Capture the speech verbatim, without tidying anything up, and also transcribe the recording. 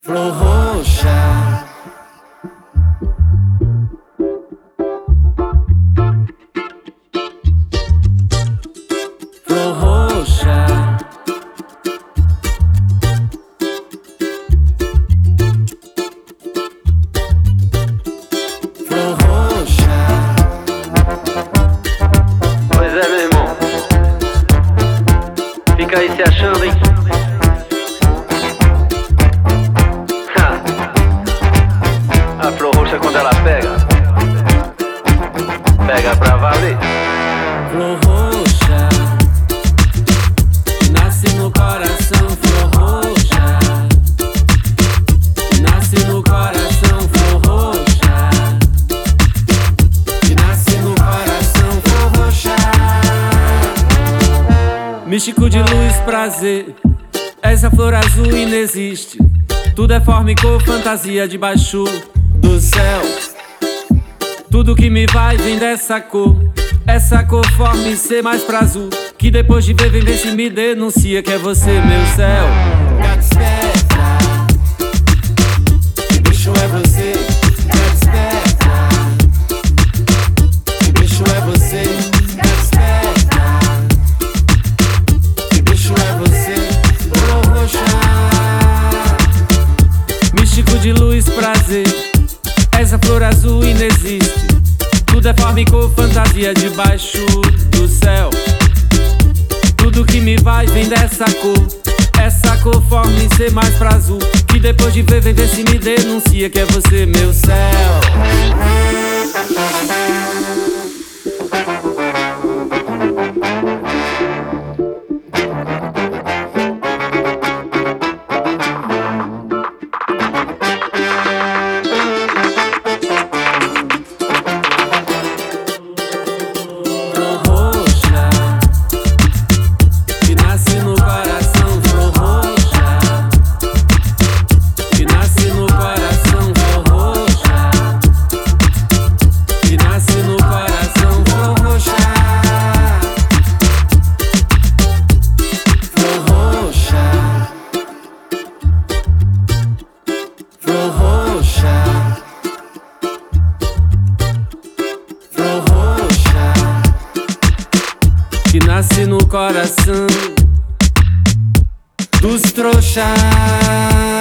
Flor roxa. Flor roxa. Flor roxa. Pois é, meu irmão. Fica aí se achando, hein? A flor roxa, quando ela pega, pega pra valer. Flor roxa, nasce no coração. Flor roxa, nasce no coração. Flor roxa, nasce no coração. Flor roxa. Místico de luz, prazer. Essa flor azul inexiste. Tudo é forma e cor, fantasia debaixo do céu. Tudo que me vai vem dessa cor. Essa cor forma e ser mais pra azul. Que depois de ver vem ver se me denuncia que é você, meu céu. Gato esperta, que bicho é você? Gato esperta, que bicho é você? Gato esperta, que bicho é você? Flor roxa, místico de luz, prazer. Essa flor azul inexiste. Tudo é forma e cor, fantasia debaixo do céu. Tudo que me vai vem dessa cor. Essa cor forma em ser mais pra azul. Que depois de ver, vem ver se me denuncia que é você, meu céu. Que nasce no coração dos trouxas.